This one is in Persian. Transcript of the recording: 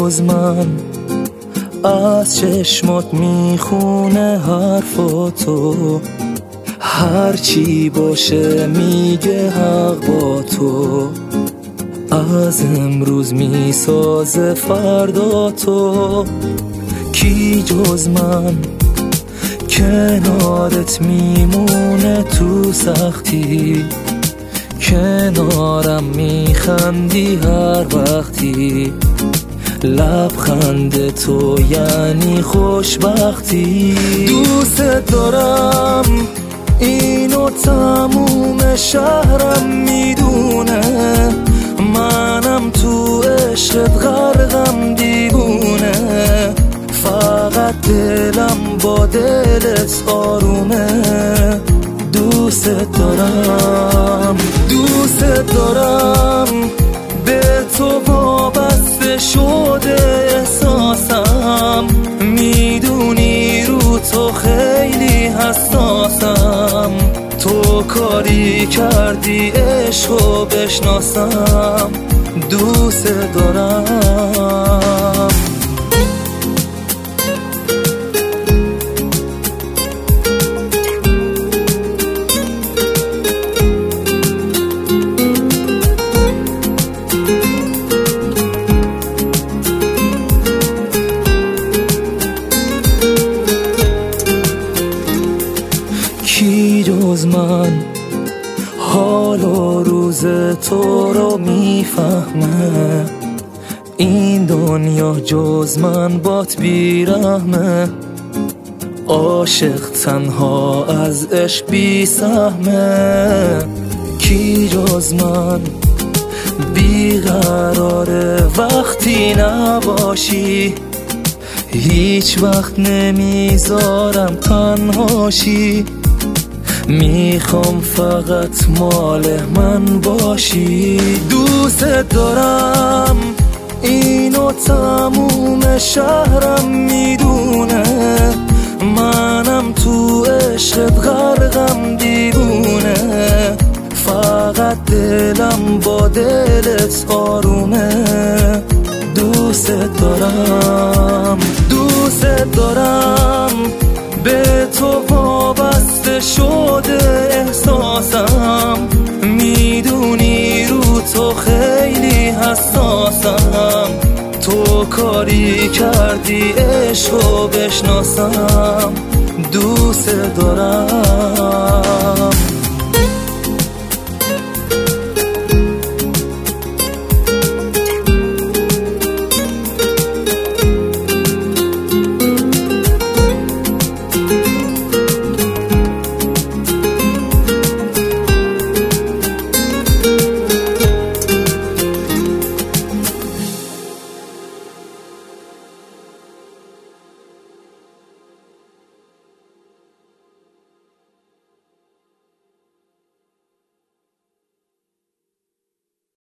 جز من از چشمات میخونه حرفاتو، هر چی باشه میگه حق با تو، از امروز میسازه فردا تو. کی جز من کنارت میمونه تو سختی، کنارم میخندی هر وقتی، لبخند تو یعنی خوشبختی. دوست دارم اینو تموم شهرم میدونه، منم تو عشقت غرقم دیوونه، فقط دلم با دلت آرومه. دوست دارم دوست دارم، به تو وابسته شده احساسم، میدونی رو تو خیلی حساسم، تو کاری کردی عشقو بشناسم. دوست دارم. کی جز من حال و روز تو رو میفهمه، این دنیا جز من بات بیرحمه، عاشق تنها از عشق بی سهمه. کی جز من بیقراره وقتی نباشی، هیچ وقت نمیذارم تنهاشی، میخوام فقط مال من باشی. دوست دارم اینو تموم شهرم میدونه، منم تو عشقت غرقم دیوونه، فقط دلم با دلت آرومه. دوست دارم دوست دارم، به تو وابسته شده احساسم، میدونی رو تو خیلی حساسم، تو کاری کردی عشقو بشناسم. دوست دارم.